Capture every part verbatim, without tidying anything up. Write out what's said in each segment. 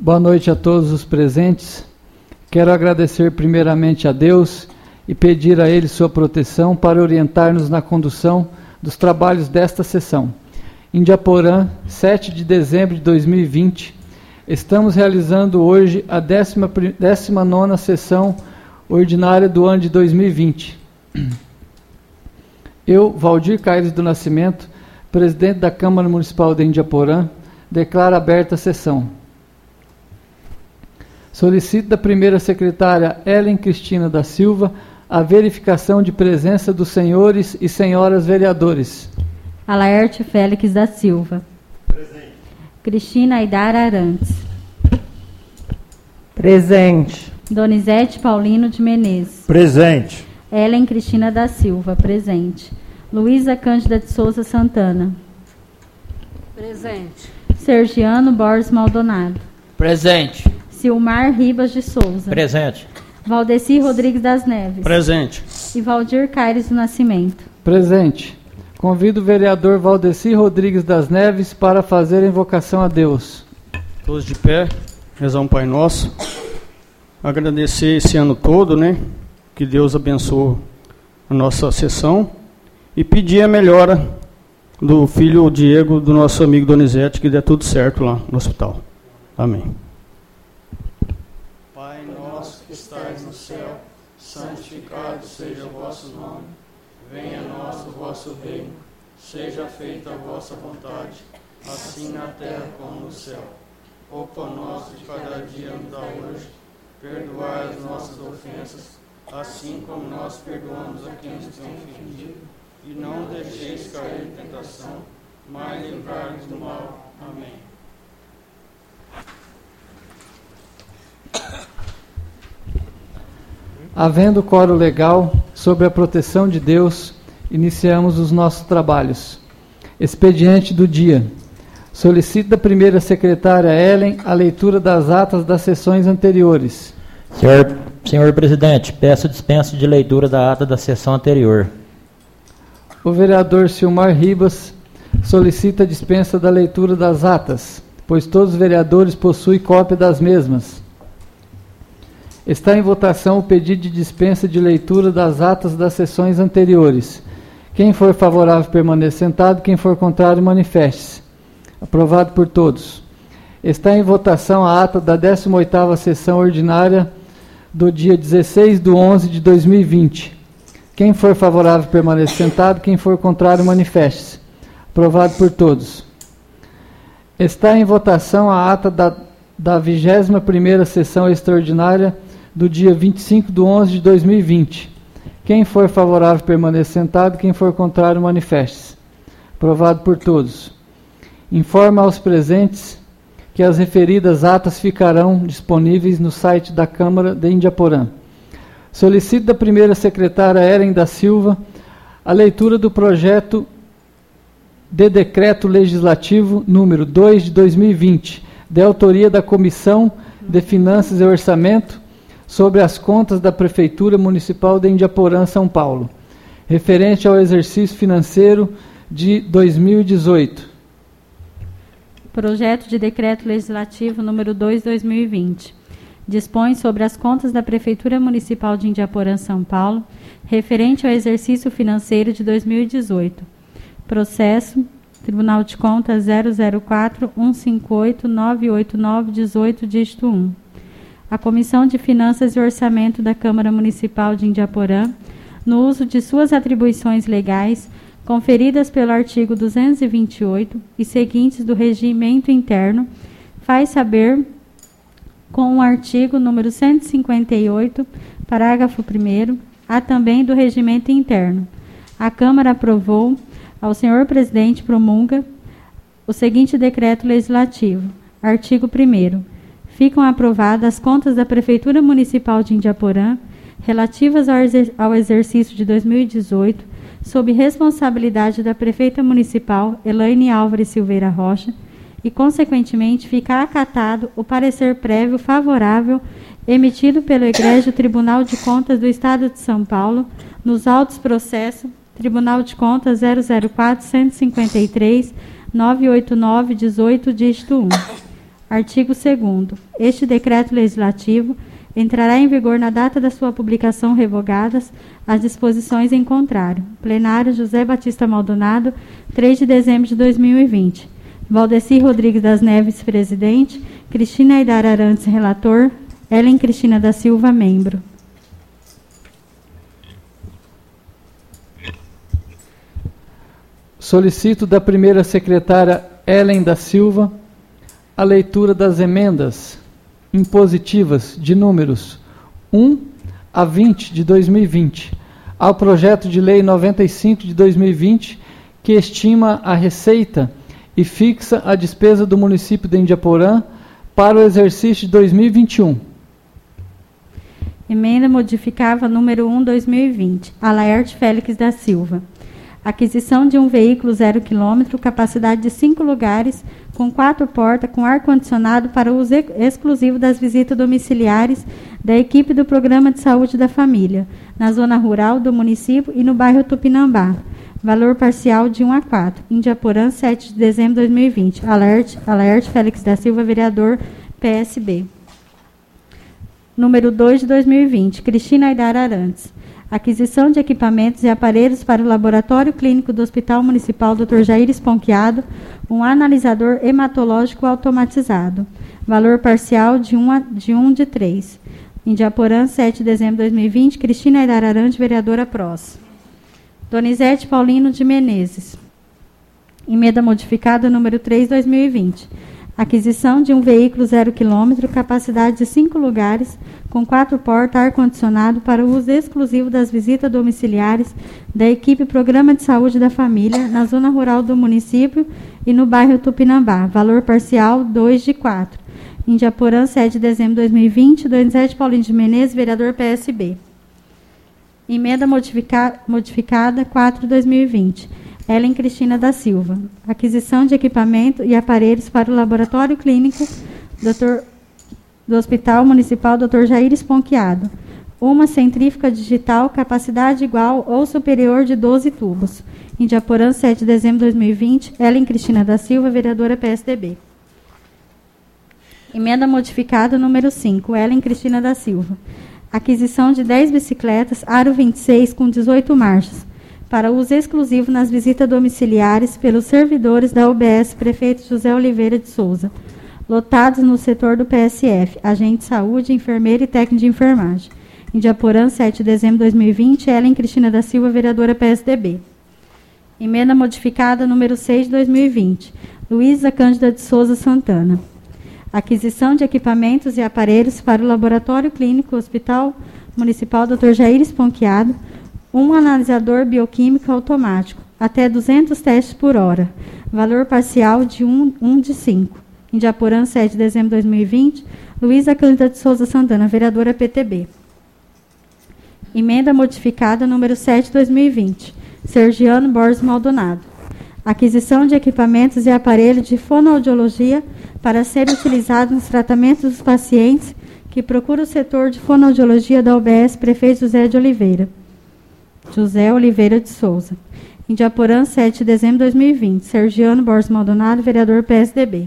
Boa noite a todos os presentes. Quero agradecer primeiramente a Deus e pedir a Ele sua proteção para orientar-nos na condução dos trabalhos desta sessão. Indiaporã, sete de dezembro de dois mil e vinte, estamos realizando hoje a décima nona sessão ordinária do ano de dois mil e vinte. Eu, Valdir Caires do Nascimento, presidente da Câmara Municipal de Indiaporã, declaro aberta a sessão. Solicito da primeira secretária Ellen Cristina da Silva a verificação de presença dos senhores e senhoras vereadores. Alaerte Félix da Silva. Presente. Cristina Aidara Arantes. Presente. Donizete Paulino de Menezes. Presente. Ellen Cristina da Silva. Presente. Luísa Cândida de Souza Santana. Presente. Sergiano Borges Maldonado. Presente. Silmar Ribas de Souza. Presente. Valdeci Rodrigues das Neves. Presente. E Valdir Caires do Nascimento. Presente. Convido o vereador Valdeci Rodrigues das Neves para fazer a invocação a Deus. Todos de pé, rezar um Pai Nosso. Agradecer esse ano todo, né? Que Deus abençoe a nossa sessão. E pedir a melhora do filho Diego, do nosso amigo Donizete, que dê tudo certo lá no hospital. Amém. Pai nosso que estais no céu, santificado seja o vosso nome. Venha a nós o vosso reino, seja feita a vossa vontade, assim na terra como no céu. O pão nosso de cada dia nos dá hoje, perdoai as nossas ofensas, assim como nós perdoamos a quem nos tem ofendido. E não deixeis cair em tentação, mas livrai-nos do mal. Amém. Havendo quórum legal sobre a proteção de Deus, iniciamos os nossos trabalhos. Expediente do dia. Solicito da primeira secretária Ellen a leitura das atas das sessões anteriores. Senhor, senhor presidente, peço dispensa de leitura da ata da sessão anterior. O vereador Silmar Ribas solicita a dispensa da leitura das atas, pois todos os vereadores possuem cópia das mesmas. Está em votação o pedido de dispensa de leitura das atas das sessões anteriores. Quem for favorável permaneça sentado, quem for contrário manifeste-se. Aprovado por todos. Está em votação a ata da décima oitava sessão ordinária do dia dezesseis de onze de dois mil e vinte. Quem for favorável permaneça sentado, quem for contrário manifeste-se. Aprovado por todos. Está em votação a ata da, da vigésima primeira sessão extraordinária do dia vinte e cinco de onze de dois mil e vinte. Quem for favorável permaneça sentado, quem for contrário manifeste-se. Aprovado por todos. Informa aos presentes que as referidas atas ficarão disponíveis no site da Câmara de Indiaporã. Solicito da primeira secretária Ellen da Silva a leitura do projeto de decreto legislativo número dois de dois mil e vinte, de autoria da Comissão de Finanças e Orçamento, sobre as contas da Prefeitura Municipal de Indiaporã, São Paulo, referente ao exercício financeiro de dois mil e dezoito. Projeto de decreto legislativo número dois de dois mil e vinte. Dispõe sobre as contas da Prefeitura Municipal de Indiaporã, São Paulo, referente ao exercício financeiro de dois mil e dezoito. Processo Tribunal de Contas zero zero quatro um cinco oito nove oito nove um oito, dígito um. A Comissão de Finanças e Orçamento da Câmara Municipal de Indiaporã, no uso de suas atribuições legais, conferidas pelo artigo duzentos e vinte e oito e seguintes do Regimento Interno, faz saber, com o artigo número cento e cinquenta e oito, parágrafo primeiro, há também do Regimento Interno. A Câmara aprovou, ao senhor presidente promulga, o seguinte decreto legislativo. Artigo primeiro. Ficam aprovadas as contas da Prefeitura Municipal de Indiaporã, relativas ao, exer- ao exercício de dois mil e dezoito, sob responsabilidade da Prefeita Municipal, Elaine Álvares Silveira Rocha, e, consequentemente, fica acatado o parecer prévio favorável emitido pelo Egrégio Tribunal de Contas do Estado de São Paulo, nos autos processo Tribunal de Contas zero zero quatro um cinco três nove oito nove um oito, dígito um. Artigo segundo. Este decreto legislativo entrará em vigor na data da sua publicação, revogadas as disposições em contrário. Plenário José Batista Maldonado, três de dezembro de dois mil e vinte. Valdeci Rodrigues das Neves, presidente. Cristina Aidar Arantes, relator. Ellen Cristina da Silva, membro. Solicito da primeira secretária Ellen da Silva a leitura das emendas impositivas de números um a vinte de dois mil e vinte ao projeto de lei noventa e cinco de dois mil e vinte, que estima a receita e fixa a despesa do município de Indiaporã para o exercício de dois mil e vinte e um. Emenda modificava número um, dois mil e vinte. Alaerte Félix da Silva. Aquisição de um veículo zero quilômetro, capacidade de cinco lugares, com quatro portas, com ar-condicionado para uso exclusivo das visitas domiciliares da equipe do Programa de Saúde da Família, na zona rural do município e no bairro Tupinambá. Valor parcial de um a quatro. Indiaporã, sete de dezembro de dois mil e vinte. Alerte, Alerte Félix da Silva, vereador, P S B. Número dois de dois mil e vinte. Cristina Aidar Arantes. Aquisição de equipamentos e aparelhos para o Laboratório Clínico do Hospital Municipal doutor Jair Esponquiado, um analisador hematológico automatizado. Valor parcial de um, a, de um de três. Indiaporã, sete de dezembro de dois mil e vinte. Cristina Aidar Arantes, vereadora Prós. Donizete Paulino de Menezes. Emenda modificada número três de dois mil e vinte. Aquisição de um veículo zero quilômetro, capacidade de cinco lugares, com quatro portas, ar-condicionado para o uso exclusivo das visitas domiciliares da equipe Programa de Saúde da Família, na zona rural do município e no bairro Tupinambá. Valor parcial, dois de quatro. Indiaporã, sete de dezembro de dois mil e vinte. Donizete Paulino de Menezes, vereador P S B. Emenda modifica, modificada quatro de dois mil e vinte. Ellen Cristina da Silva. Aquisição de equipamento e aparelhos para o Laboratório Clínico doutor, do Hospital Municipal doutor Jair Esponquiado. Uma centrífuga digital, capacidade igual ou superior de doze tubos. Indiaporã, sete de dezembro de dois mil e vinte. Ellen Cristina da Silva, vereadora P S D B. Emenda modificada número cinco. Ellen Cristina da Silva. Aquisição de dez bicicletas Aro vinte e seis com dezoito marchas, para uso exclusivo nas visitas domiciliares pelos servidores da U B S Prefeito José Oliveira de Souza, lotados no setor do P S F, agente de saúde, enfermeira e técnico de enfermagem. Indiaporã, sete de dezembro de dois mil e vinte. Ellen Cristina da Silva, vereadora P S D B. Emenda modificada número seis de dois mil e vinte. Luísa Cândida de Souza Santana. Aquisição de equipamentos e aparelhos para o Laboratório Clínico Hospital Municipal doutor Jair Esponquiado, um analisador bioquímico automático, até duzentos testes por hora. Valor parcial de um, um de cinco. Indiaporã, sete de dezembro de dois mil e vinte. Luísa Cândida de Souza Santana, vereadora P T B. Emenda modificada número sete de dois mil e vinte. Sergiano Borges Maldonado. Aquisição de equipamentos e aparelhos de fonoaudiologia para ser utilizado nos tratamentos dos pacientes que procuram o setor de fonoaudiologia da U B S Prefeito José de Oliveira. José Oliveira de Souza. Indiaporã, sete de dezembro de dois mil e vinte. Sergiano Borges Maldonado, vereador P S D B.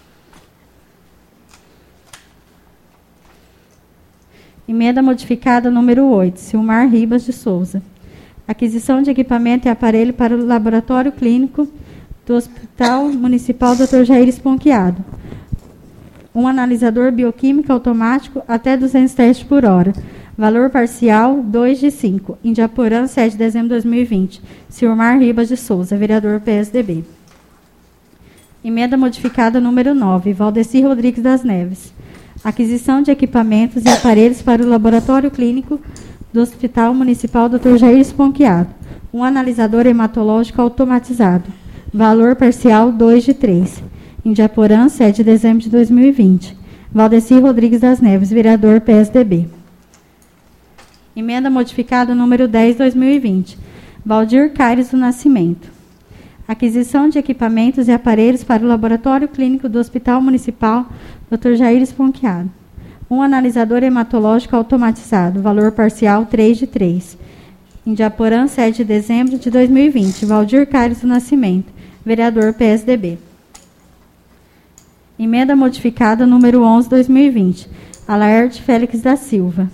Emenda modificada número oito. Silmar Ribas de Souza. Aquisição de equipamento e aparelho para o Laboratório Clínico do Hospital Municipal doutor Jair Esponquiado. Um analisador bioquímico automático até duzentos testes por hora. Valor parcial, dois de cinco. Indiaporã, sete de dezembro de dois mil e vinte. Silmar Ribas de Souza, vereador P S D B. Emenda modificada número nove. Valdeci Rodrigues das Neves. Aquisição de equipamentos e aparelhos para o Laboratório Clínico do Hospital Municipal doutor Jair Esponquiado. Um analisador hematológico automatizado. Valor parcial, dois de três. Indiaporã, sete de dezembro de dois mil e vinte. Valdeci Rodrigues das Neves, vereador P S D B. Emenda modificada número dez de dois mil e vinte. Valdir Caires do Nascimento. Aquisição de equipamentos e aparelhos para o Laboratório Clínico do Hospital Municipal doutor Jair Esponquiado. Um analisador hematológico automatizado. Valor parcial, três de três. Indiaporã, sete de dezembro de dois mil e vinte. Valdir Caires do Nascimento, vereador P S D B. Emenda modificada número onze, dois mil e vinte. Alaerte Félix da Silva.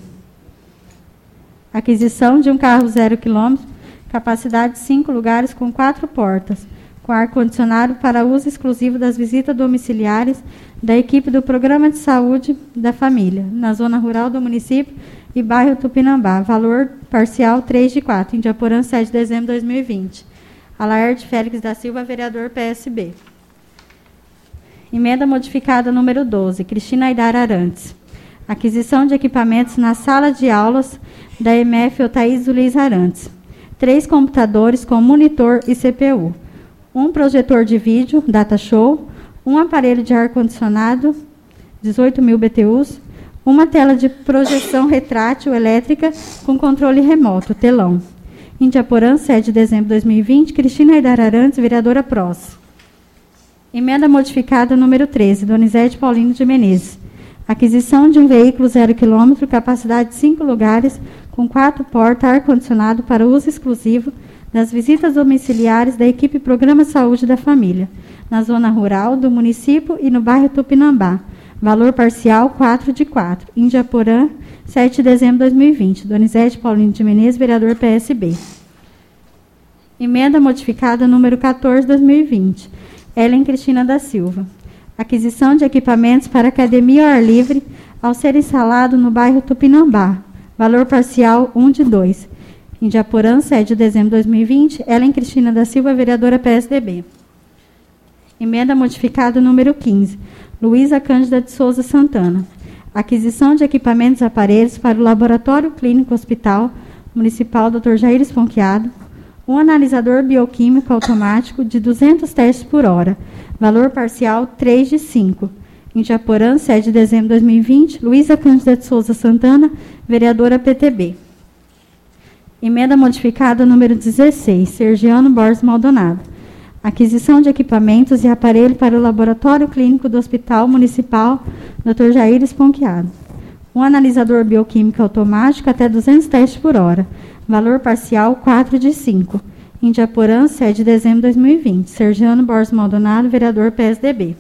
Aquisição de um carro zero quilômetro, capacidade cinco lugares com quatro portas, com ar-condicionado para uso exclusivo das visitas domiciliares da equipe do Programa de Saúde da Família, na zona rural do município e bairro Tupinambá. Valor parcial três de quatro. Indiaporã, sete de dezembro de dois mil e vinte. Alaerte Félix da Silva, vereador P S B. Emenda modificada número doze. Cristina Aidar Arantes. Aquisição de equipamentos na sala de aulas da E M F Otaís Luiz Arantes. Três computadores com monitor e C P U. Um projetor de vídeo, data show. Um aparelho de ar-condicionado, dezoito mil B T Us. Uma tela de projeção retrátil elétrica com controle remoto, telão. Indiaporã, sete de dezembro de dois mil e vinte. Cristina Aidar Arantes, vereadora Prós. Emenda modificada número treze. Donizete Paulino de Menezes. Aquisição de um veículo zero quilômetro, capacidade de cinco lugares, com quatro portas, ar-condicionado para uso exclusivo das visitas domiciliares da equipe Programa Saúde da Família, na zona rural do município e no bairro Tupinambá. Valor parcial quatro de quatro. Indiaporã, sete de dezembro de dois mil e vinte. Donizete Paulino de Menezes, vereador P S B. Emenda modificada número quatorze, dois mil e vinte. Ellen Cristina da Silva. Aquisição de equipamentos para academia ao ar livre ao ser instalado no bairro Tupinambá. Valor parcial um de dois. Indiaporã, sete de dezembro de dois mil e vinte. Ellen Cristina da Silva, vereadora P S D B. Emenda modificada número quinze. Luísa Cândida de Souza Santana. Aquisição de equipamentos e aparelhos para o Laboratório Clínico Hospital Municipal doutor Jair Esponquiado. Um analisador bioquímico automático de duzentos testes por hora. Valor parcial três de cinco. Indiaporã, sete de dezembro de dois mil e vinte. Luísa Cândida de Souza Santana, vereadora P T B. Emenda modificada número dezesseis. Sergiano Borges Maldonado. Aquisição de equipamentos e aparelho para o Laboratório Clínico do Hospital Municipal doutor Jair Esponquiado. Um analisador bioquímico automático até duzentos testes por hora. Valor parcial quatro de cinco. Indiaporã, sete de dezembro de dois mil e vinte. Sergiano Borges Maldonado, vereador P S D B.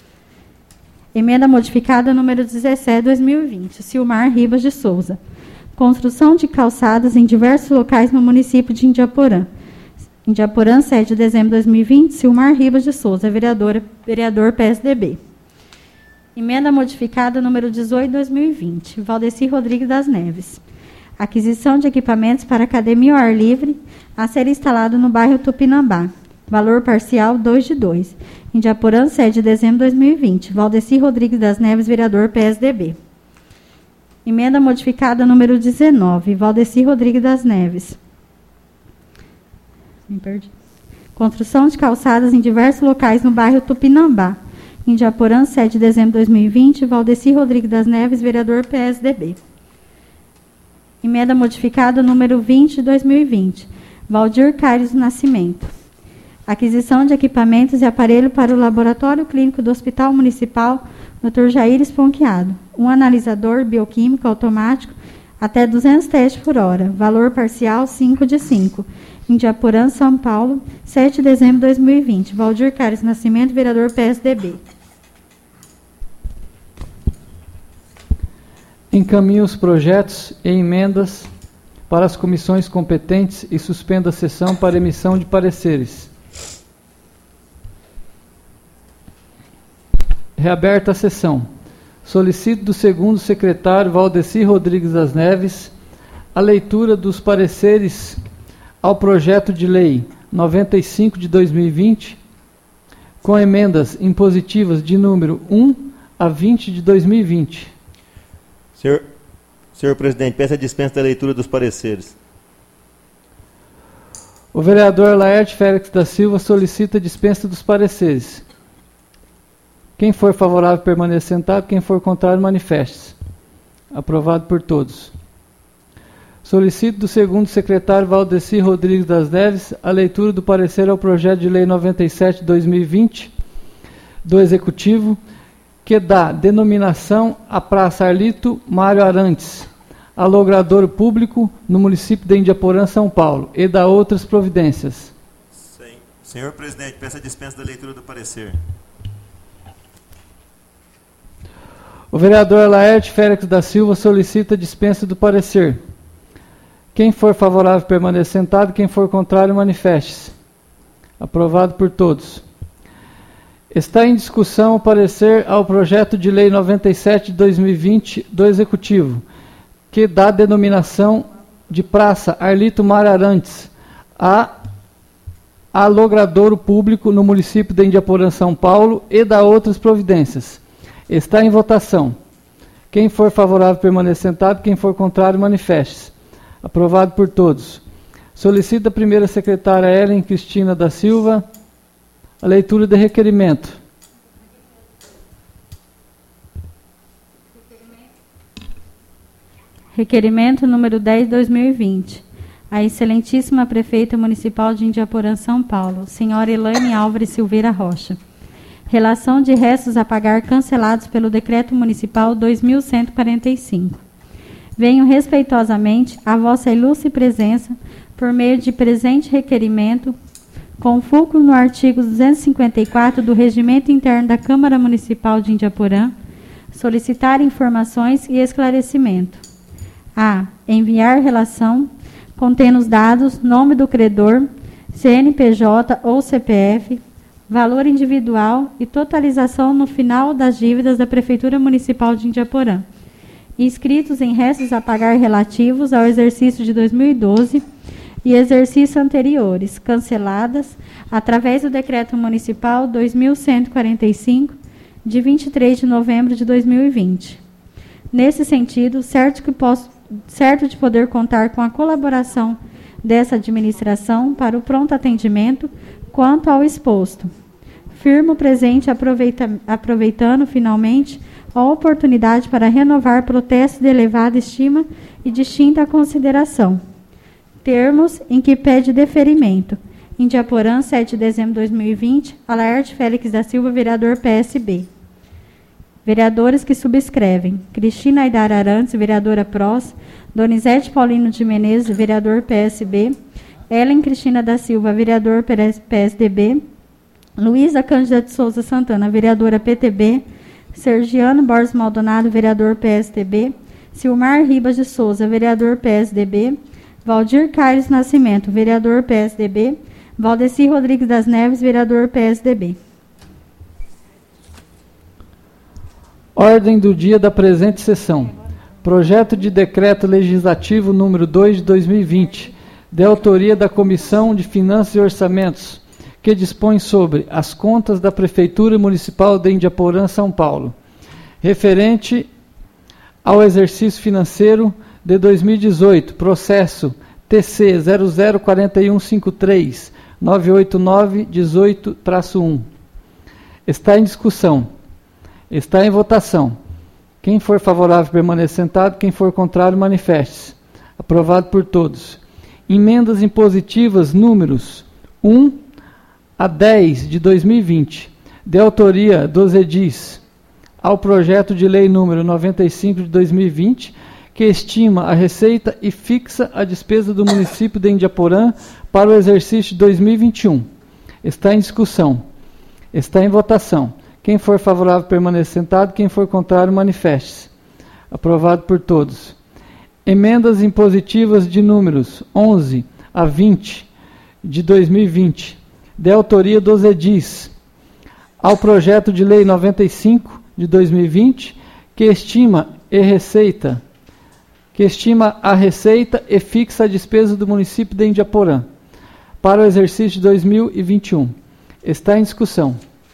Emenda modificada número dezessete, dois mil e vinte. Silmar Ribas de Souza. Construção de calçadas em diversos locais no município de Indiaporã. Indiaporã, sete de dezembro de dois mil e vinte. Silmar Ribas de Souza, vereador, vereador P S D B. Emenda modificada número dezoito, dois mil e vinte. Valdeci Rodrigues das Neves. Aquisição de equipamentos para academia ao ar livre a ser instalado no bairro Tupinambá. Valor parcial dois de dois. Indiaporã, sete de dezembro de dois mil e vinte. Valdeci Rodrigues das Neves, vereador P S D B. Emenda modificada número dezenove. Valdeci Rodrigues das Neves. Me perdi. Construção de calçadas em diversos locais no bairro Tupinambá. Indiaporã, sete de dezembro de dois mil e vinte. Valdeci Rodrigues das Neves, vereador P S D B. Emenda modificada número vinte de dois mil e vinte. Valdir Caires do Nascimento. Aquisição de equipamentos e aparelho para o Laboratório Clínico do Hospital Municipal doutor Jair Esponquiado. Um analisador bioquímico automático até duzentos testes por hora. Valor parcial cinco de cinco. Indiaporã, São Paulo, sete de dezembro de dois mil e vinte. Valdir Caires do Nascimento, vereador P S D B. Encaminhe os projetos e emendas para as comissões competentes e suspenda a sessão para emissão de pareceres. Reaberta a sessão. Solicito do segundo secretário Valdeci Rodrigues das Neves a leitura dos pareceres ao projeto de lei noventa e cinco de dois mil e vinte, com emendas impositivas de número um a vinte de dois mil e vinte. Senhor, senhor presidente, peço a dispensa da leitura dos pareceres. O vereador Laerte Félix da Silva solicita a dispensa dos pareceres. Quem for favorável, permaneça sentado. Quem for contrário, manifeste-se. Aprovado por todos. Solicito do segundo secretário Valdeci Rodrigues das Neves a leitura do parecer ao projeto de lei noventa e sete de dois mil e vinte do Executivo, que dá denominação à Praça Arlito Mário Arantes, a logradouro público no município de Indiaporã, São Paulo, e dá outras providências. Sim. Senhor presidente, peço a dispensa da leitura do parecer. O vereador Laerte Félix da Silva solicita dispensa do parecer. Quem for favorável, permaneça sentado. Quem for contrário, manifeste-se. Aprovado por todos. Está em discussão o parecer ao projeto de lei noventa e sete de dois mil e vinte do Executivo, que dá denominação de Praça Arlito Mar Arantes a a logradouro público no município de Indiaporã, São Paulo, e da outras providências. Está em votação. Quem for favorável, permaneça sentado. Quem for contrário, manifeste-se. Aprovado por todos. Solicita a primeira secretária Ellen Cristina da Silva a leitura de requerimento. Requerimento número dez de dois mil e vinte. A excelentíssima prefeita municipal de Indiaporã, São Paulo, senhora Elaine Álvares Silveira Rocha. Relação de restos a pagar cancelados pelo Decreto Municipal dois mil cento e quarenta e cinco. Venho respeitosamente a vossa ilustre presença por meio de presente requerimento, com fulcro no artigo duzentos e cinquenta e quatro do Regimento Interno da Câmara Municipal de Indiaporã, solicitar informações e esclarecimento. A. Enviar relação contendo os dados, nome do credor, C N P J ou C P F, valor individual e totalização no final das dívidas da Prefeitura Municipal de Indiaporã, inscritos em restos a pagar relativos ao exercício de dois mil e doze e exercícios anteriores, canceladas através do Decreto Municipal dois mil cento e quarenta e cinco, de vinte e três de novembro de dois mil e vinte. Nesse sentido, certo, que posso, certo de poder contar com a colaboração dessa administração para o pronto atendimento quanto ao exposto. Firmo presente aproveita, aproveitando finalmente a oportunidade para renovar protesto de elevada estima e distinta consideração. Termos em que pede deferimento. Indiaporã, sete de dezembro de dois mil e vinte, Laerte Félix da Silva, vereador P S B. Vereadores que subscrevem: Cristina Aidar Arantes, vereadora P R O S, Donizete Paulino de Menezes, vereador P S B, Ellen Cristina da Silva, vereador P S D B, Luísa Cândida de Souza Santana, vereadora P T B, Sergiano Borges Maldonado, vereador P S D B, Silmar Ribas de Souza, vereador P S D B, Valdir Carlos Nascimento, vereador P S D B, Valdeci Rodrigues das Neves, vereador P S D B. Ordem do dia da presente sessão. Projeto de Decreto Legislativo número dois de dois mil e vinte, de autoria da Comissão de Finanças e Orçamentos, que dispõe sobre as contas da Prefeitura Municipal de Indiaporã, São Paulo, referente ao exercício financeiro de dois mil e dezoito, processo T C zero zero quatro um cinco três nove oito nove dezoito traço um. Está em discussão. Está em votação. Quem for favorável, permaneça sentado. Quem for contrário, manifeste-se. Aprovado por todos. Emendas impositivas números um a dez de dois mil e vinte, de autoria dos edis ao projeto de lei número noventa e cinco de dois mil e vinte, que estima a receita e fixa a despesa do município de Indiaporã para o exercício de dois mil e vinte e um. Está em discussão. Está em votação. Quem for favorável, permaneça sentado. Quem for contrário, manifeste-se. Aprovado por todos. Emendas impositivas de números onze a vinte de dois mil e vinte, de autoria dos edis ao projeto de lei noventa e cinco de dois mil e vinte, que estima e receita, que estima a receita e fixa a despesa do município de Indiaporã para o exercício de dois mil e vinte e um. Está em discussão.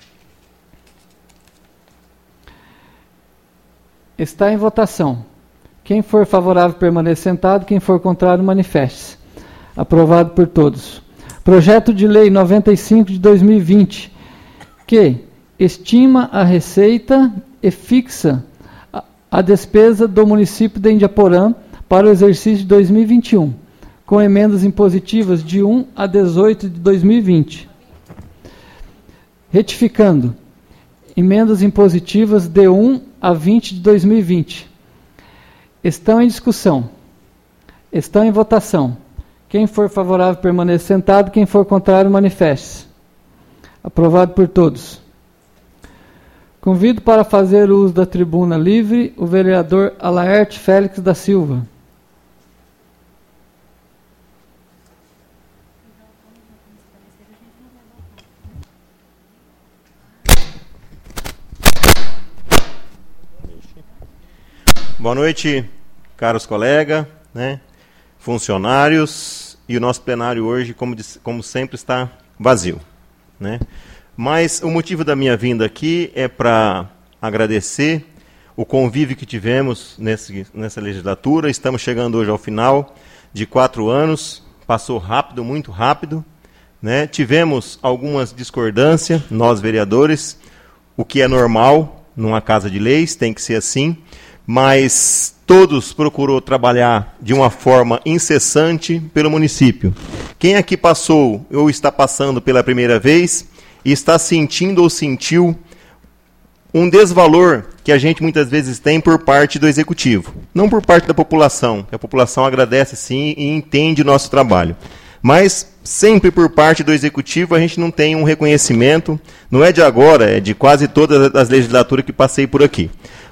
Está em votação. Quem for favorável, permaneça sentado. Quem for contrário, manifeste-se. Aprovado por todos. Projeto de lei noventa e cinco de dois mil e vinte, que estima a receita e fixa a, a despesa do município de Indiaporã para o exercício de dois mil e vinte e um, com emendas impositivas de um a dezoito de dois mil e vinte. Retificando, emendas impositivas de um a vinte de dois mil e vinte. Estão em discussão. Estão em votação. Quem for favorável, permaneça sentado. Quem for contrário, manifeste-se. Aprovado por todos. Convido para fazer uso da tribuna livre o vereador Alaerte Félix da Silva. Boa noite, caros colegas, né, funcionários, e o nosso plenário hoje, como, como sempre, está vazio, né? Mas o motivo da minha vinda aqui é para agradecer o convívio que tivemos nesse, nessa legislatura. Estamos chegando hoje ao final de quatro anos, passou rápido, muito rápido, né? Tivemos algumas discordâncias, nós vereadores, o que é normal numa casa de leis, tem que ser assim, mas todos procurou trabalhar de uma forma incessante pelo município. Quem aqui passou ou está passando pela primeira vez e está sentindo ou sentiu um desvalor que a gente muitas vezes tem por parte do executivo, não por parte da população, que a população agradece sim e entende o nosso trabalho, mas sempre por parte do executivo a gente não tem um reconhecimento, não é de agora, é de quase todas as legislaturas que passei por aqui.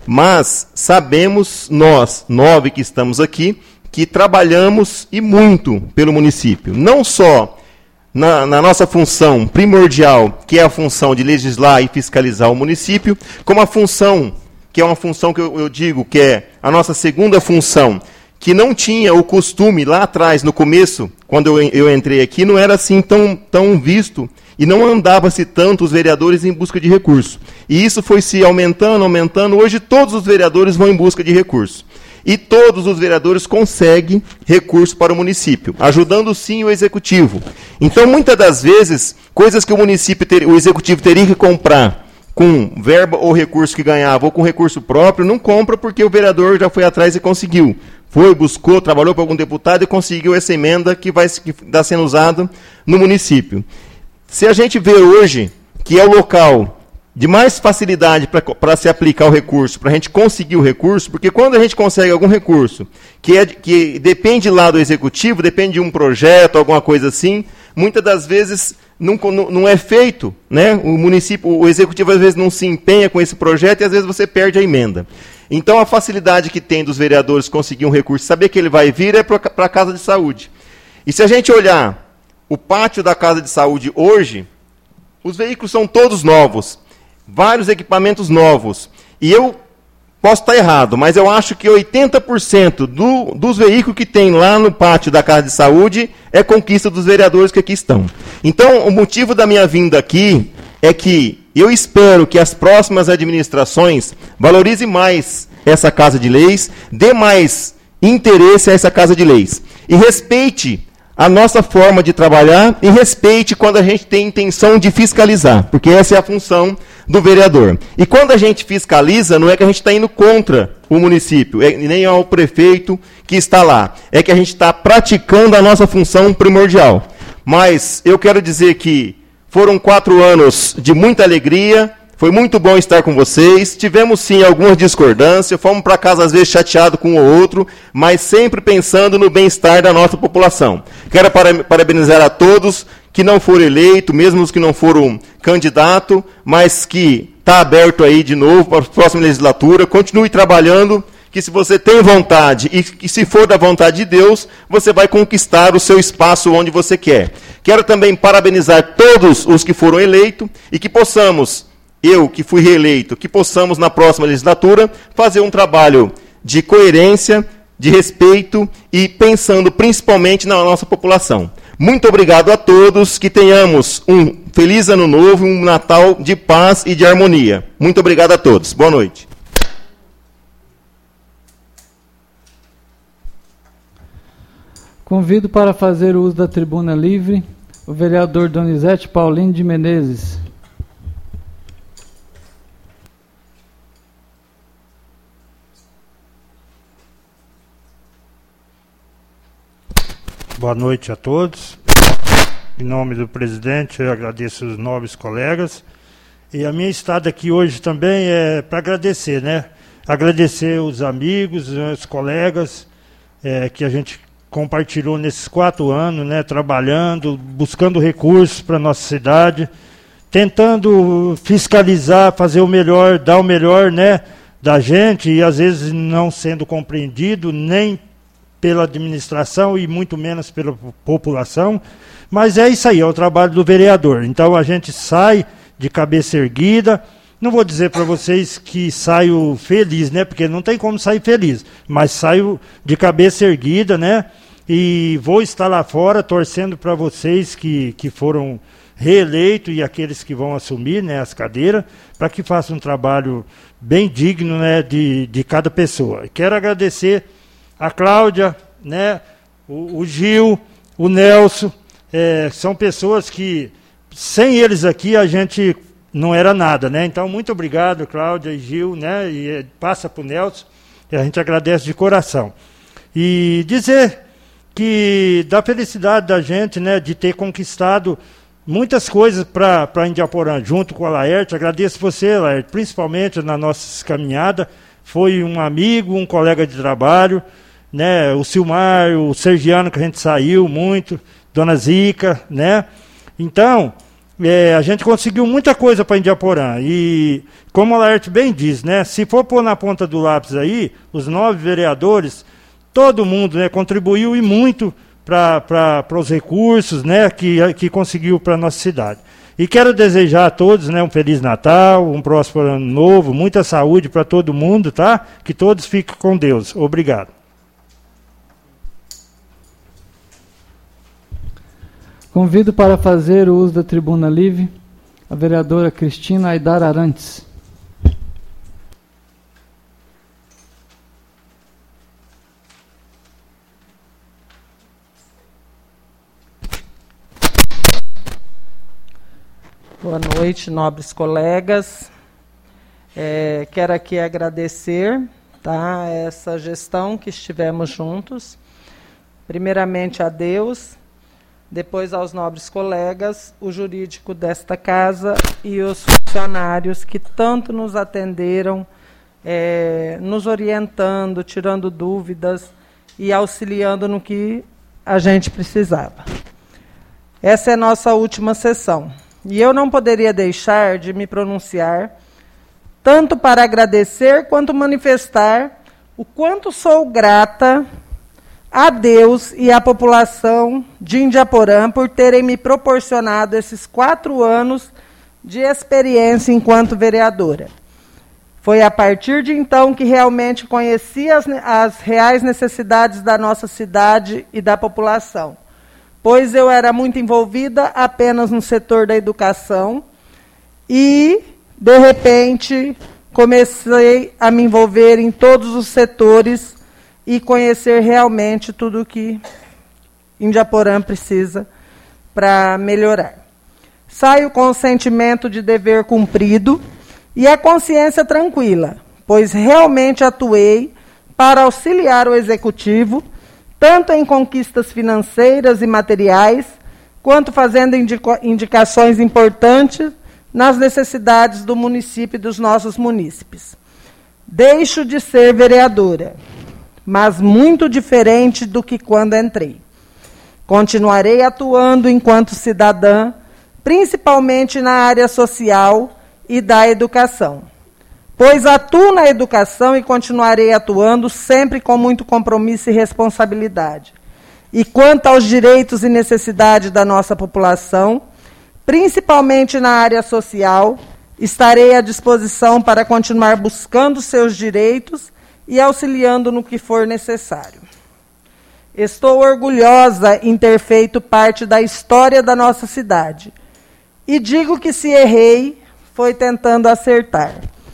Mas sabemos, nós, nove que estamos aqui, que trabalhamos e muito pelo município. Não só na, na nossa função primordial, que é a função de legislar e fiscalizar o município, como a função, que é uma função que eu, eu digo que é a nossa segunda função, que não tinha o costume lá atrás, no começo, quando eu, eu entrei aqui, não era assim tão, tão visto, e não andava-se tanto os vereadores em busca de recurso. E isso foi se aumentando, aumentando. Hoje todos os vereadores vão em busca de recurso. E todos os vereadores conseguem recurso para o município, ajudando sim o executivo. Então, muitas das vezes, coisas que o município, ter, o executivo teria que comprar com verba ou recurso que ganhava, ou com recurso próprio, não compra porque o vereador já foi atrás e conseguiu. Foi, buscou, trabalhou para algum deputado e conseguiu essa emenda que vai que está sendo usada no município. Se a gente vê hoje que é o local de mais facilidade para se aplicar o recurso, para a gente conseguir o recurso, porque quando a gente consegue algum recurso que, é, que depende lá do executivo, depende de um projeto, alguma coisa assim, muitas das vezes não, não, não é feito, né? O município, o executivo às vezes não se empenha com esse projeto e às vezes você perde a emenda. Então a facilidade que tem dos vereadores conseguir um recurso, saber que ele vai vir é para a Casa de Saúde. E se a gente olhar o pátio da Casa de Saúde hoje, os veículos são todos novos, vários equipamentos novos. E eu posso estar errado, mas eu acho que oitenta por cento do, dos veículos que tem lá no pátio da Casa de Saúde é conquista dos vereadores que aqui estão. Então, o motivo da minha vinda aqui é que eu espero que as próximas administrações valorizem mais essa Casa de Leis, dê mais interesse a essa Casa de Leis e respeite a nossa forma de trabalhar e respeite quando a gente tem intenção de fiscalizar, porque essa é a função do vereador. E quando a gente fiscaliza, não é que a gente está indo contra o município, é, nem ao prefeito que está lá, é que a gente está praticando a nossa função primordial. Mas eu quero dizer que foram quatro anos de muita alegria, foi muito bom estar com vocês, tivemos sim algumas discordâncias, fomos para casa às vezes chateados com o outro, mas sempre pensando no bem-estar da nossa população. Quero parabenizar a todos que não foram eleitos, mesmo os que não foram candidato, mas que está aberto aí de novo para a próxima legislatura, continue trabalhando, que se você tem vontade e que se for da vontade de Deus, você vai conquistar o seu espaço onde você quer. Quero também parabenizar todos os que foram eleitos e que possamos, eu que fui reeleito, que possamos na próxima legislatura fazer um trabalho de coerência, de respeito e pensando principalmente na nossa população. Muito obrigado a todos, que tenhamos um feliz ano novo, um Natal de paz e de harmonia. Muito obrigado a todos. Boa noite. Convido para fazer uso da tribuna livre o vereador Donizete Paulino de Menezes. Boa noite a todos. Em nome do presidente, eu agradeço os nobres colegas. E a minha estada aqui hoje também é para agradecer, né? Agradecer os amigos, os colegas é, que a gente compartilhou nesses quatro anos, né? Trabalhando, buscando recursos para a nossa cidade. tentando fiscalizar, fazer o melhor, dar o melhor, né, da gente, e às vezes não sendo compreendido nem pela administração e muito menos pela população. Mas é isso aí, é o trabalho do vereador. Então a gente sai de cabeça erguida. Não vou dizer para vocês que saio feliz, né? Porque não tem como sair feliz. Mas saio de cabeça erguida, né? E vou estar lá fora torcendo para vocês que, que foram reeleitos e aqueles que vão assumir, né, as cadeiras, para que façam um trabalho bem digno, né, de, de cada pessoa. Quero agradecer a Cláudia, né, o, o Gil, o Nelson. É, são pessoas que, sem eles aqui, a gente não era nada, né? Então, muito obrigado, Cláudia e Gil, né? E é, passa para o Nelson, e a gente agradece de coração. E dizer que da felicidade da gente, né, de ter conquistado muitas coisas para Indiaporã, junto com a Laerte. Agradeço você, Laerte, principalmente na nossa caminhada. Foi um amigo, um colega de trabalho, né? O Silmar, o Sergiano, que a gente saiu muito, Dona Zica, né? Então, é, a gente conseguiu muita coisa para Indiaporã. E, como a Laerte bem diz, né? Se for pôr na ponta do lápis aí, os nove vereadores, todo mundo, né, contribuiu e muito para os recursos, né, que, que conseguiu para a nossa cidade. E quero desejar a todos, né, um Feliz Natal, um próspero Ano Novo, muita saúde para todo mundo, tá? Que todos fiquem com Deus. Obrigado. Convido para fazer o uso da tribuna livre a vereadora Cristina Aidar Arantes. Boa noite, nobres colegas. É, quero aqui agradecer, tá, essa gestão que estivemos juntos. Primeiramente a Deus, depois aos nobres colegas, o jurídico desta casa e os funcionários que tanto nos atenderam, é, nos orientando, tirando dúvidas e auxiliando no que a gente precisava. Essa é a nossa última sessão. E eu não poderia deixar de me pronunciar, tanto para agradecer quanto manifestar o quanto sou grata a Deus e à população de Indiaporã por terem me proporcionado esses quatro anos de experiência enquanto vereadora. Foi a partir de então que realmente conheci as, as reais necessidades da nossa cidade e da população, pois eu era muito envolvida apenas no setor da educação e, de repente, comecei a me envolver em todos os setores e conhecer realmente tudo o que Indiaporã precisa para melhorar. Saio com o sentimento de dever cumprido e a consciência tranquila, pois realmente atuei para auxiliar o Executivo, tanto em conquistas financeiras e materiais, quanto fazendo indica- indicações importantes nas necessidades do município e dos nossos munícipes. Deixo de ser vereadora, mas muito diferente do que quando entrei. Continuarei atuando enquanto cidadã, principalmente na área social e da educação, pois atuo na educação e continuarei atuando sempre com muito compromisso e responsabilidade. E quanto aos direitos e necessidades da nossa população, principalmente na área social, estarei à disposição para continuar buscando seus direitos e auxiliando no que for necessário. Estou orgulhosa em ter feito parte da história da nossa cidade. E digo que se errei, foi tentando acertar.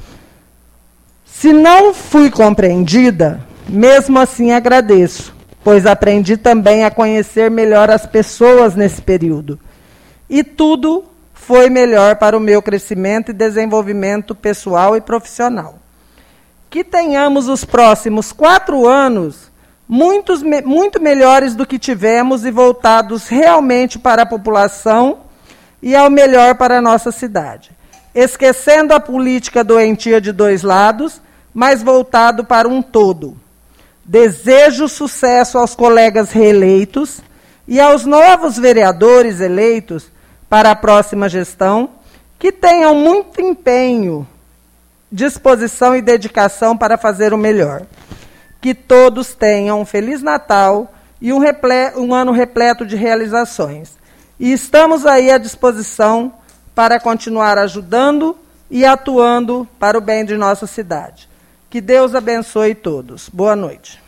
Se não fui compreendida, mesmo assim agradeço, pois aprendi também a conhecer melhor as pessoas nesse período. E tudo foi melhor para o meu crescimento e desenvolvimento pessoal e profissional. Que tenhamos os próximos quatro anos muitos, muito melhores do que tivemos e voltados realmente para a população e ao melhor para a nossa cidade. Esquecendo a política doentia de dois lados, mas voltado para um todo. Desejo sucesso aos colegas reeleitos e aos novos vereadores eleitos para a próxima gestão que tenham muito empenho, disposição e dedicação para fazer o melhor. Que todos tenham um Feliz Natal e um, reple- um ano repleto de realizações. E estamos aí à disposição para continuar ajudando e atuando para o bem de nossa cidade. Que Deus abençoe todos. Boa noite.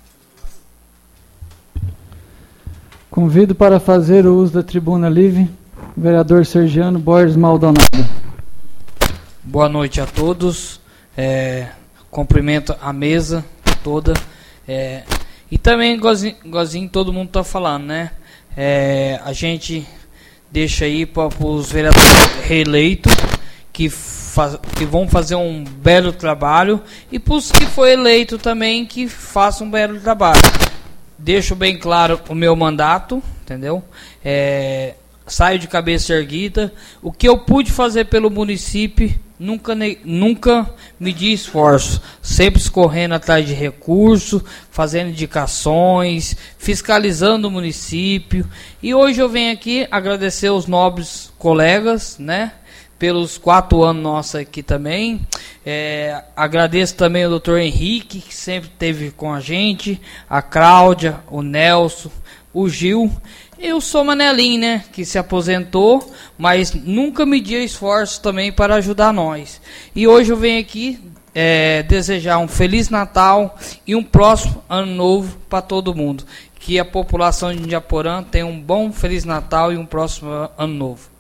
Convido para fazer o uso da tribuna livre o vereador Sergiano Borges Maldonado. Boa noite a todos. É, cumprimento a mesa toda. É, e também, igualzinho, igualzinho todo mundo está falando, né? É, a gente deixa aí para os vereadores reeleitos que, faz, que vão fazer um belo trabalho e para os que foi eleito também que façam um belo trabalho. Deixo bem claro o meu mandato, entendeu? É, saio de cabeça erguida. O que eu pude fazer pelo município, nunca, nunca medi esforço. Sempre correndo atrás de recursos, fazendo indicações, fiscalizando o município. E hoje eu venho aqui agradecer os nobres colegas, né? Pelos quatro anos nossos aqui também. É, agradeço também ao doutor Henrique, que sempre esteve com a gente, a Cláudia, o Nelson, o Gil. Eu sou Manelinho, né, que se aposentou, mas nunca media esforço também para ajudar nós. E hoje eu venho aqui é, desejar um Feliz Natal e um próximo Ano Novo para todo mundo. Que a população de Indiaporã tenha um bom Feliz Natal e um próximo Ano Novo.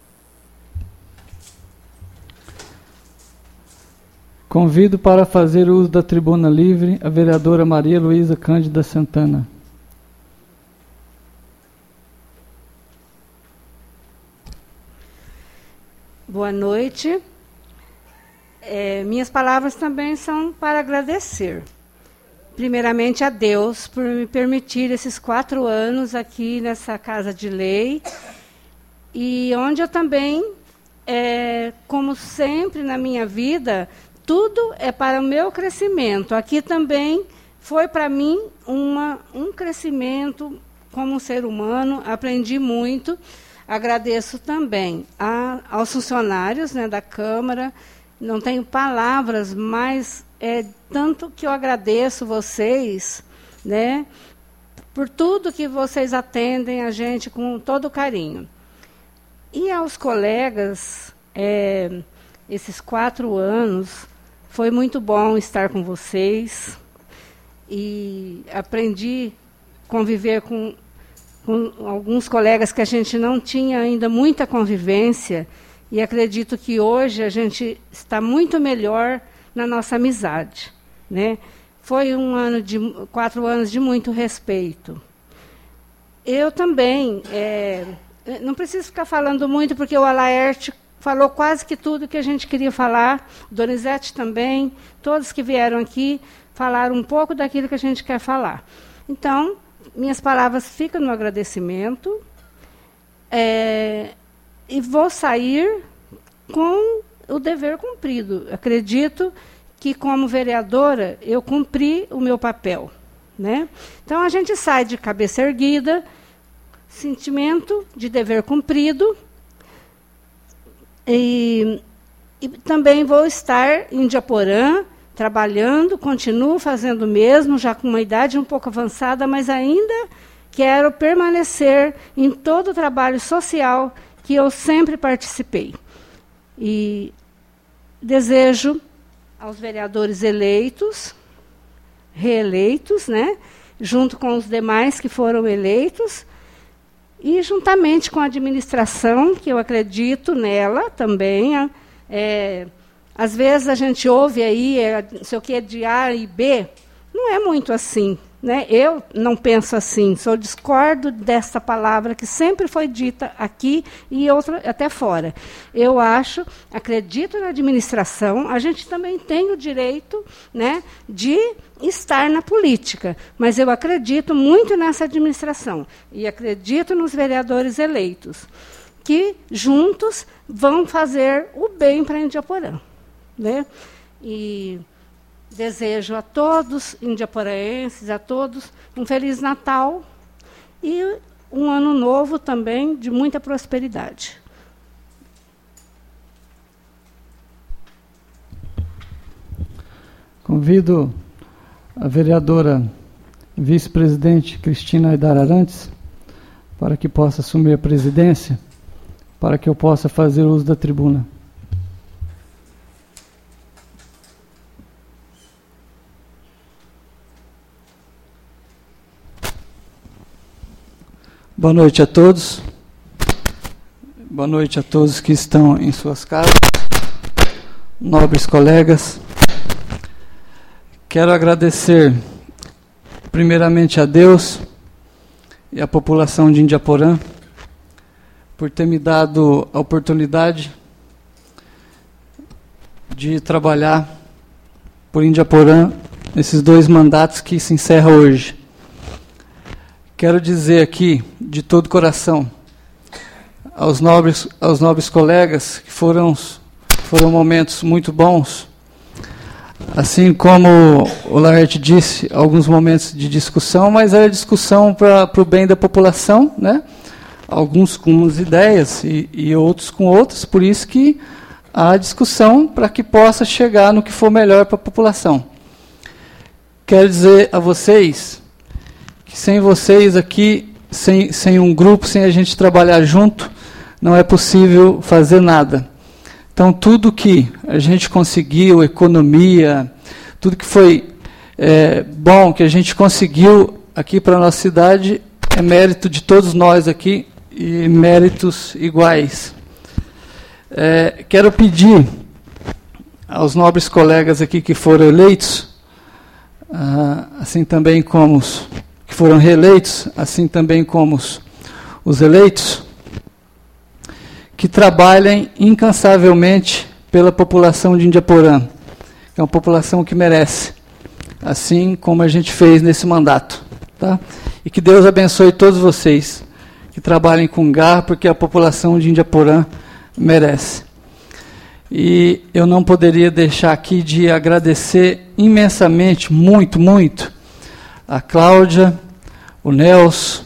Convido para fazer uso da tribuna livre a vereadora Maria Luísa Cândida Santana. Boa noite. É, minhas palavras também são para agradecer. Primeiramente a Deus por me permitir esses quatro anos aqui nessa Casa de Lei, e onde eu também, é, como sempre na minha vida, tudo é para o meu crescimento. Aqui também foi para mim uma, um crescimento como um ser humano, aprendi muito. Agradeço também a, aos funcionários, né, da Câmara. Não tenho palavras, mas é tanto que eu agradeço vocês, né, por tudo que vocês atendem a gente com todo carinho. E aos colegas, é, esses quatro anos, foi muito bom estar com vocês e aprendi a conviver com, com alguns colegas que a gente não tinha ainda muita convivência, e acredito que hoje a gente está muito melhor na nossa amizade, né? Foi um ano de quatro anos de muito respeito. Eu também, é, não preciso ficar falando muito, porque o Alaerte falou quase que tudo que a gente queria falar, Donizete também, todos que vieram aqui falaram um pouco daquilo que a gente quer falar. Então, minhas palavras ficam no agradecimento, é, e vou sair com o dever cumprido. Acredito que, como vereadora, eu cumpri o meu papel, né? Então, a gente sai de cabeça erguida, sentimento de dever cumprido. E, e também vou estar em Indiaporã, trabalhando, continuo fazendo o mesmo, já com uma idade um pouco avançada, mas ainda quero permanecer em todo o trabalho social que eu sempre participei. E desejo aos vereadores eleitos, reeleitos, né, junto com os demais que foram eleitos, e juntamente com a administração, que eu acredito nela também. É, às vezes a gente ouve aí, é, não sei o que, de A e B, não é muito assim, né? Eu não penso assim, só discordo dessa palavra que sempre foi dita aqui e outra até fora. Eu acho, acredito na administração, a gente também tem o direito, né, de estar na política, mas eu acredito muito nessa administração e acredito nos vereadores eleitos, que juntos vão fazer o bem para Indiaporã, né? E desejo a todos indiaporaenses, a todos, um Feliz Natal e um ano novo também de muita prosperidade. Convido a vereadora vice-presidente Cristina Aidar Arantes para que possa assumir a presidência, para que eu possa fazer uso da tribuna. Boa noite a todos. Boa noite a todos que estão em suas casas, nobres colegas. Quero agradecer primeiramente a Deus e a população de Indiaporã por ter me dado a oportunidade de trabalhar por Indiaporã nesses dois mandatos que se encerram hoje. Quero dizer aqui, de todo o coração, aos nobres, aos nobres colegas, que foram, foram momentos muito bons, assim como o Laerte disse, alguns momentos de discussão, mas era discussão para o bem da população, né? Alguns com umas ideias e, e outros com outras, por isso que há discussão para que possa chegar no que for melhor para a população. Quero dizer a vocês que sem vocês aqui, sem, sem um grupo, sem a gente trabalhar junto, não é possível fazer nada. Então, tudo que a gente conseguiu, economia, tudo que foi é, bom, que a gente conseguiu aqui para a nossa cidade, é mérito de todos nós aqui, e méritos iguais. É, quero pedir aos nobres colegas aqui que foram eleitos, ah, assim também como os que foram reeleitos, assim também como os, os eleitos, que trabalhem incansavelmente pela população de Indiaporã, que é uma população que merece, assim como a gente fez nesse mandato. Tá? E que Deus abençoe todos vocês, que trabalhem com garra, porque a população de Indiaporã merece. E eu não poderia deixar aqui de agradecer imensamente, muito, muito, a Cláudia, o Nelson,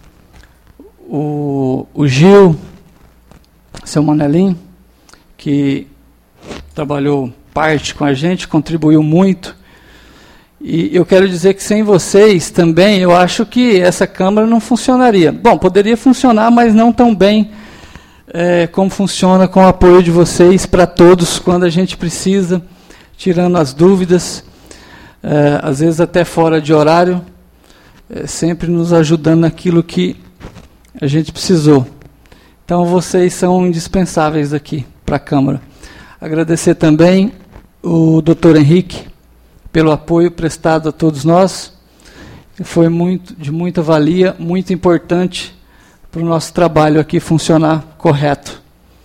o, o Gil, seu Manelim, que trabalhou parte com a gente, contribuiu muito. E eu quero dizer que sem vocês também, eu acho que essa Câmara não funcionaria. Bom, poderia funcionar, mas não tão bem é, como funciona com o apoio de vocês para todos, quando a gente precisa, tirando as dúvidas, é, às vezes até fora de horário, é, sempre nos ajudando naquilo que a gente precisou. Então, vocês são indispensáveis aqui para a Câmara. Agradecer também o doutor Henrique pelo apoio prestado a todos nós. Foi muito, de muita valia, muito importante para o nosso trabalho aqui funcionar correto.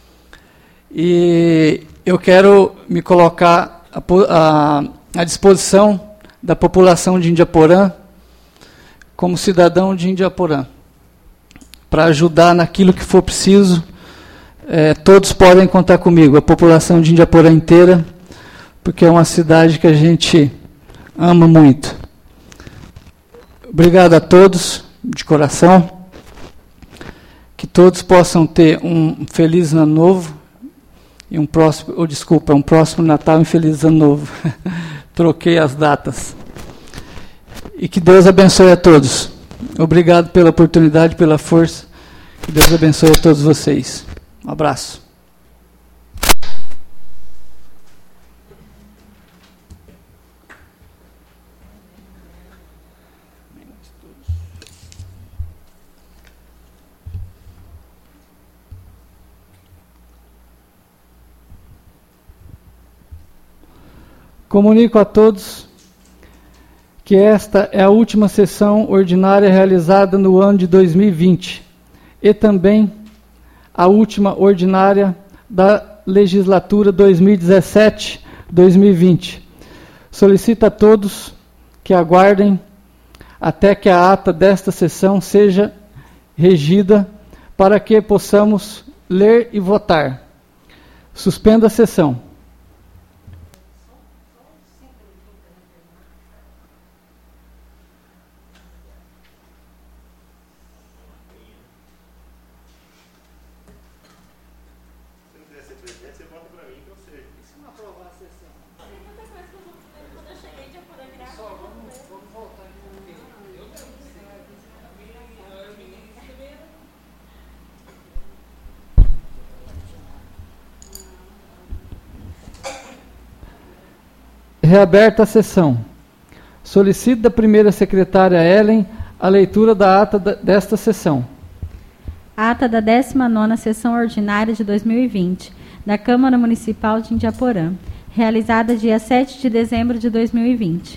E eu quero me colocar à, à, à disposição da população de Indiaporã, como cidadão de Indiaporã, para ajudar naquilo que for preciso. É, todos podem contar comigo, a população de Indiaporã inteira, porque é uma cidade que a gente ama muito. Obrigado a todos, de coração. Que todos possam ter um feliz ano novo, e um próximo, ou desculpa, um próximo Natal e um feliz ano novo. Troquei as datas. E que Deus abençoe a todos. Obrigado pela oportunidade, pela força. Que Deus abençoe a todos vocês. Um abraço. Comunico a todos que esta é a última sessão ordinária realizada no ano de dois mil e vinte e também a última ordinária da legislatura dois mil e dezessete a dois mil e vinte. Solicito a todos que aguardem até que a ata desta sessão seja regida para que possamos ler e votar. Suspendo a sessão. Você vota para mim que eu sei. Se não aprovar a sessão. Reaberta a sessão. Solicito da primeira secretária Ellen a leitura da ata da, desta sessão. Ata da décima nona Sessão Ordinária de dois mil e vinte, da Câmara Municipal de Indiaporã, realizada dia sete de dezembro de dois mil e vinte.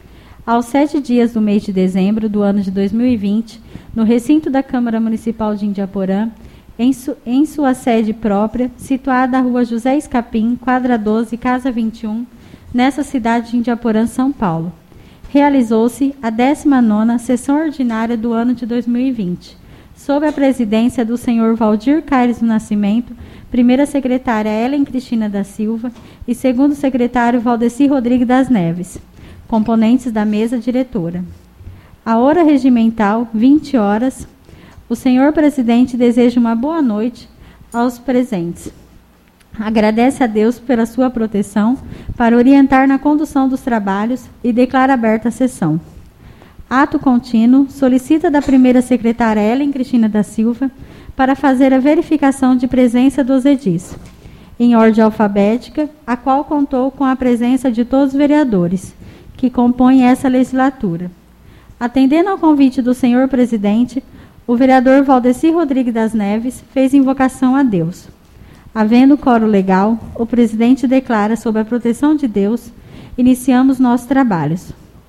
Aos sete dias do mês de dezembro do ano de dois mil e vinte, no recinto da Câmara Municipal de Indiaporã, em, su, em sua sede própria, situada à rua José Escapim, quadra doze, casa vinte e um, nessa cidade de Indiaporã, São Paulo. Realizou-se a décima nona Sessão Ordinária do ano de dois mil e vinte, sob a presidência do senhor Valdir Caires do Nascimento, primeira secretária Ellen Cristina da Silva e segundo secretário Valdeci Rodrigues das Neves, componentes da mesa diretora. A hora regimental, vinte horas, o senhor presidente deseja uma boa noite aos presentes. Agradece a Deus pela sua proteção para orientar na condução dos trabalhos e declara aberta a sessão. Ato contínuo, solicita da primeira secretária Ellen Cristina da Silva para fazer a verificação de presença dos edis, em ordem alfabética, a qual contou com a presença de todos os vereadores que compõem essa legislatura. Atendendo ao convite do senhor presidente, o vereador Valdeci Rodrigues das Neves fez invocação a Deus. Havendo quórum legal, o presidente declara, sob a proteção de Deus, iniciamos nossos trabalhos.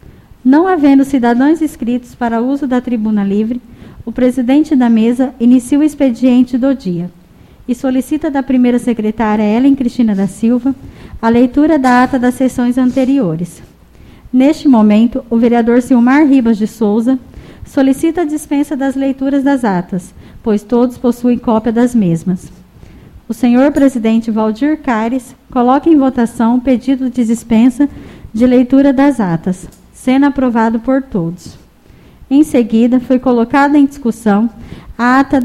Não havendo cidadãos inscritos para uso da tribuna livre, o presidente da mesa inicia o expediente do dia e solicita da primeira secretária Ellen Cristina da Silva a leitura da ata das sessões anteriores. Neste momento, o vereador Silmar Ribas de Souza solicita a dispensa das leituras das atas, pois todos possuem cópia das mesmas. O senhor presidente Valdir Caires coloca em votação o pedido de dispensa de leitura das atas, sendo aprovado por todos. Em seguida, foi colocada em discussão a ata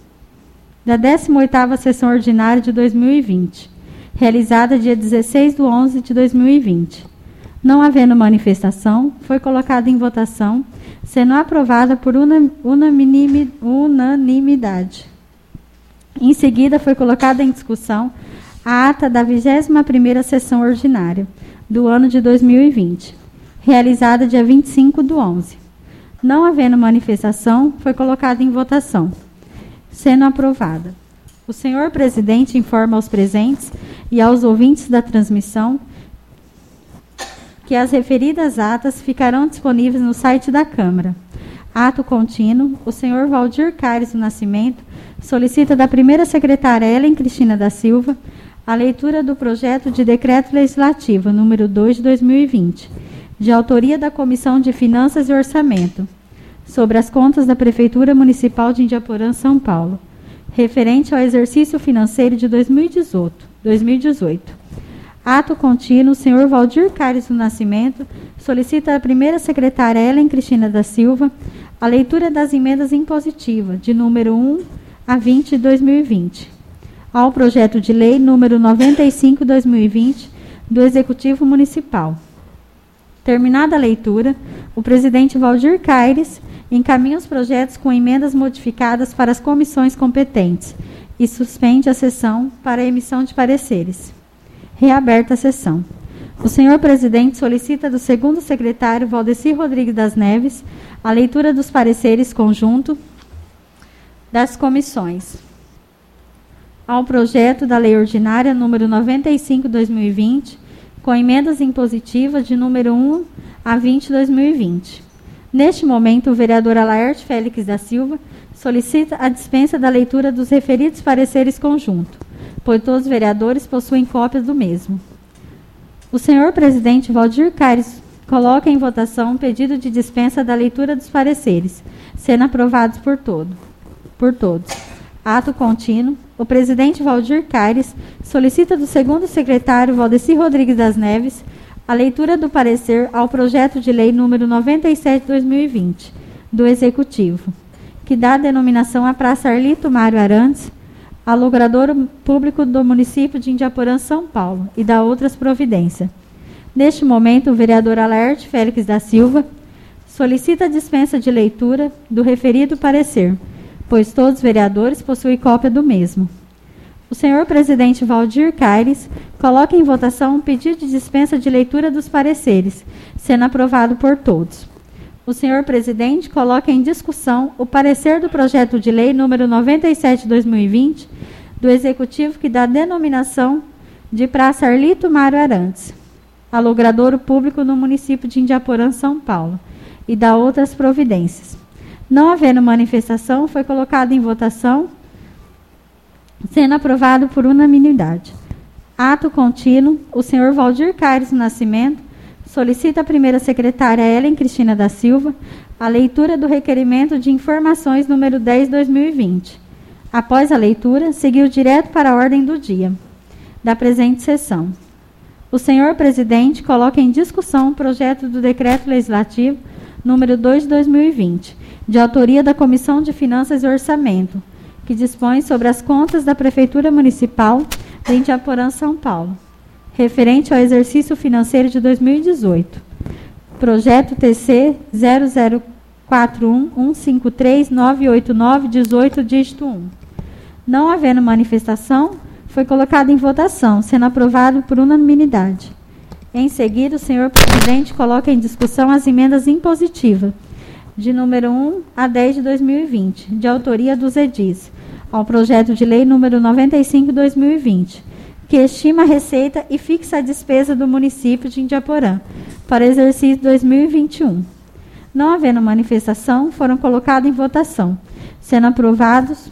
da décima oitava Sessão Ordinária de dois mil e vinte, realizada dia dezesseis de onze de dois mil e vinte. Não havendo manifestação, foi colocada em votação, sendo aprovada por unanimidade. Em seguida, foi colocada em discussão a ata da vigésima primeira Sessão Ordinária do ano de dois mil e vinte, realizada dia vinte e cinco do onze. Não havendo manifestação, foi colocada em votação, sendo aprovada. O senhor presidente informa aos presentes e aos ouvintes da transmissão que as referidas atas ficarão disponíveis no site da Câmara. Ato contínuo, o senhor Valdir Caires do Nascimento solicita da primeira secretária Ellen Cristina da Silva a leitura do projeto de decreto legislativo número dois de dois mil e vinte, de autoria da Comissão de Finanças e Orçamento, sobre as contas da Prefeitura Municipal de Indiaporã, São Paulo, referente ao exercício financeiro de dois mil e dezoito. Ato contínuo, o senhor Valdir Caires do Nascimento solicita à primeira secretária Ellen Cristina da Silva a leitura das emendas impositivas, de número um a vinte de dois mil e vinte, ao projeto de lei número noventa e cinco de dois mil e vinte do Executivo Municipal. Terminada a leitura, o presidente Valdir Caires encaminha os projetos com emendas modificadas para as comissões competentes e suspende a sessão para a emissão de pareceres. Reaberta a sessão. O senhor presidente solicita do segundo secretário Valdeci Rodrigues das Neves a leitura dos pareceres conjunto das comissões ao projeto da Lei Ordinária número noventa e cinco de dois mil e vinte, com emendas impositivas de número um a vinte de dois mil e vinte. Neste momento, o vereador Alaerte Félix da Silva solicita a dispensa da leitura dos referidos pareceres conjunto, pois todos os vereadores possuem cópias do mesmo. O senhor presidente Valdir Caires coloca em votação um pedido de dispensa da leitura dos pareceres, sendo aprovados por, todo, por todos. Ato contínuo, o presidente Valdir Caires solicita do segundo secretário Valdeci Rodrigues das Neves a leitura do parecer ao projeto de lei número noventa e sete de dois mil e vinte, do Executivo, que dá a denominação à Praça Arlito Mário Arantes, a logrador público do município de Indiaporã, São Paulo, e da outras providências. Neste momento, o vereador Alaerte Félix da Silva solicita a dispensa de leitura do referido parecer, pois todos os vereadores possuem cópia do mesmo. O senhor presidente Valdir Caires coloca em votação um pedido de dispensa de leitura dos pareceres, sendo aprovado por todos. O senhor presidente coloca em discussão o parecer do projeto de lei número noventa e sete barra dois mil e vinte do Executivo que dá denominação de Praça Arlito Mário Arantes, alogradouro público no município de Indiaporã, São Paulo, e dá outras providências. Não havendo manifestação, foi colocado em votação, sendo aprovado por unanimidade. Ato contínuo, o senhor Valdir Caires Nascimento solicita à primeira secretária Ellen Cristina da Silva a leitura do requerimento de informações número dez barra dois mil e vinte. Após a leitura, seguiu direto para a ordem do dia da presente sessão. O senhor presidente coloca em discussão o projeto do decreto legislativo número dois barra dois mil e vinte, de autoria da Comissão de Finanças e Orçamento, que dispõe sobre as contas da Prefeitura Municipal de Indiaporã, São Paulo, referente ao exercício financeiro de dois mil e dezoito. Projeto T C zero zero quatro um um cinco três nove oito nove um oito, dígito um. Não havendo manifestação, foi colocado em votação, sendo aprovado por unanimidade. Em seguida, o senhor presidente coloca em discussão as emendas impositivas, de número um a dez de dois mil e vinte, de autoria dos edis, ao projeto de lei número noventa e cinco barra dois mil e vinte, que estima a receita e fixa a despesa do município de Indiaporã para o exercício dois mil e vinte e um. Não havendo manifestação, foram colocados em votação, sendo aprovados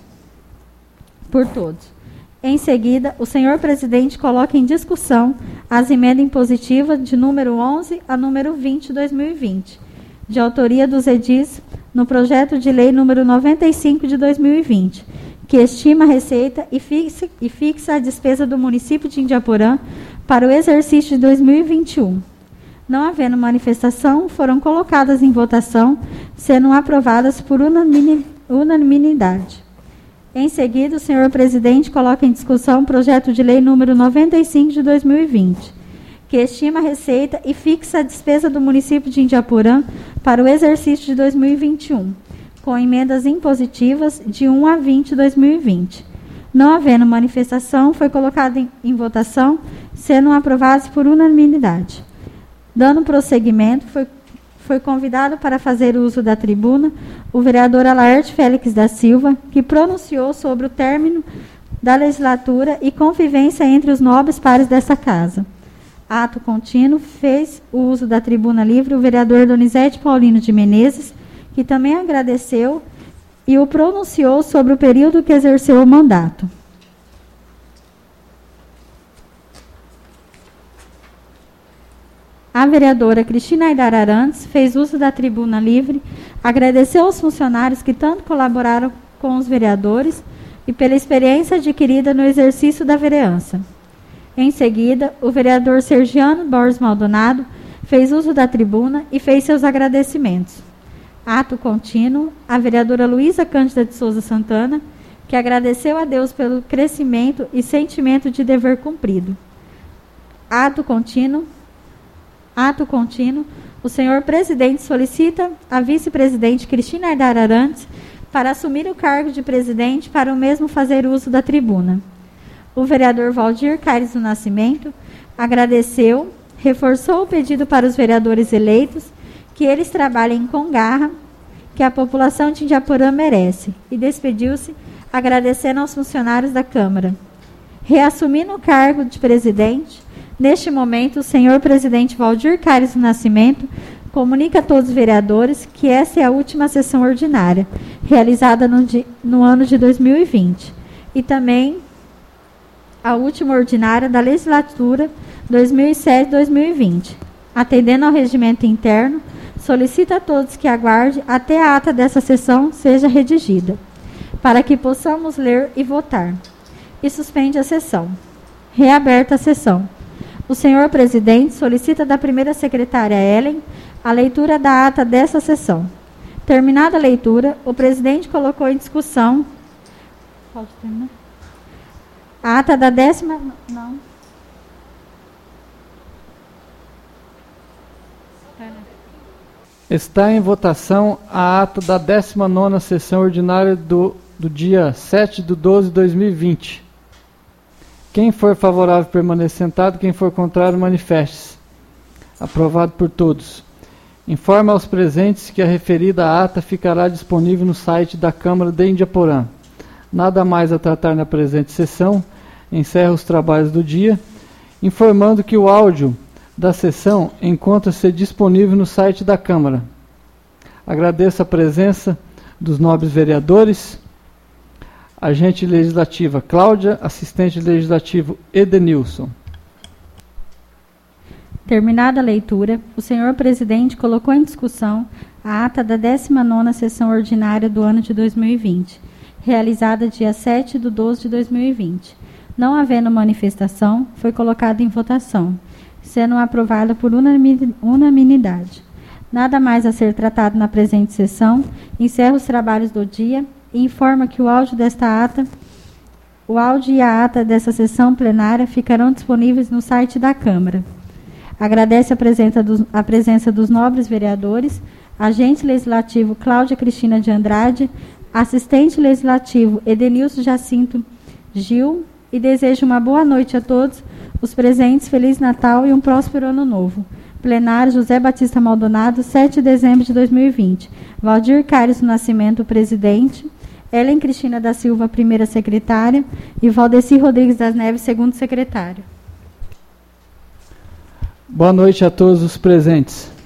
por todos. Em seguida, o senhor presidente coloca em discussão as emendas impositivas de número onze a número vinte de dois mil e vinte, de autoria dos edis, no projeto de lei número noventa e cinco de dois mil e vinte, que estima a receita e fixa, e fixa a despesa do município de Indiaporã para o exercício de dois mil e vinte e um. Não havendo manifestação, foram colocadas em votação, sendo aprovadas por unanimidade. Em seguida, o senhor presidente coloca em discussão o projeto de lei número noventa e cinco de dois mil e vinte, que estima a receita e fixa a despesa do município de Indiaporã para o exercício de dois mil e vinte e um, com emendas impositivas de um a vinte de dois mil e vinte. Não havendo manifestação, foi colocado em, em votação, sendo aprovados por unanimidade. Dando prosseguimento, foi, foi convidado para fazer uso da tribuna o vereador Alaerte Félix da Silva, que pronunciou sobre o término da legislatura e convivência entre os nobres pares dessa casa. Ato contínuo, fez o uso da tribuna livre o vereador Donizete Paulino de Menezes, que também agradeceu e o pronunciou sobre o período que exerceu o mandato. A vereadora Cristina Aidar Arantes fez uso da tribuna livre, agradeceu aos funcionários que tanto colaboraram com os vereadores e pela experiência adquirida no exercício da vereança. Em seguida, o vereador Sergiano Borges Maldonado fez uso da tribuna e fez seus agradecimentos. Ato contínuo, a vereadora Luísa Cândida de Souza Santana, que agradeceu a Deus pelo crescimento e sentimento de dever cumprido. Ato contínuo, ato contínuo, o senhor presidente solicita a vice-presidente Cristina Aidar Arantes para assumir o cargo de presidente para o mesmo fazer uso da tribuna. O vereador Valdir Caires do Nascimento agradeceu, reforçou o pedido para os vereadores eleitos que eles trabalhem com garra, que a população de Indiaporã merece, e despediu-se agradecendo aos funcionários da Câmara. Reassumindo o cargo de presidente, neste momento, o senhor presidente Valdir Caires do Nascimento comunica a todos os vereadores que essa é a última sessão ordinária, realizada no, no ano de dois mil e vinte, e também a última ordinária da legislatura dois mil e sete a dois mil e vinte. Atendendo ao regimento interno, solicita a todos que aguardem até a ata dessa sessão seja redigida, para que possamos ler e votar. E suspende a sessão. Reaberta a sessão. O senhor presidente solicita da primeira secretária Ellen a leitura da ata dessa sessão. Terminada a leitura, o presidente colocou em discussão... Pode terminar? A ata da décima... Não. Está em votação a ata da décima nona sessão ordinária do, do dia sete de doze de dois mil e vinte. Quem for favorável, permaneça sentado. Quem for contrário, manifeste-se. Aprovado por todos. Informa aos presentes que a referida ata ficará disponível no site da Câmara de Indiaporã. Nada mais a tratar na presente sessão. Encerra os trabalhos do dia, informando que o áudio da sessão encontra-se disponível no site da Câmara. Agradeço a presença dos nobres vereadores, agente legislativa Cláudia, assistente legislativo Edenilson. Terminada a leitura, o senhor presidente colocou em discussão a ata da décima nona sessão ordinária do ano de dois mil e vinte, realizada dia sete de doze de dois mil e vinte. Não havendo manifestação, foi colocada em votação, sendo aprovada por unanimidade. Nada mais a ser tratado na presente sessão, encerra os trabalhos do dia e informa que o áudio desta ata, o áudio e a ata dessa sessão plenária ficarão disponíveis no site da Câmara. Agradece a presença dos, a presença dos nobres vereadores, agente legislativo Cláudia Cristina de Andrade, assistente legislativo Edenilson Jacinto Gil, e desejo uma boa noite a todos os presentes, Feliz Natal e um próspero Ano Novo. Plenário José Batista Maldonado, sete de dezembro de dois mil e vinte. Valdir Caires do Nascimento, presidente. Ellen Cristina da Silva, primeira secretária. E Valdeci Rodrigues das Neves, segundo secretário. Boa noite a todos os presentes.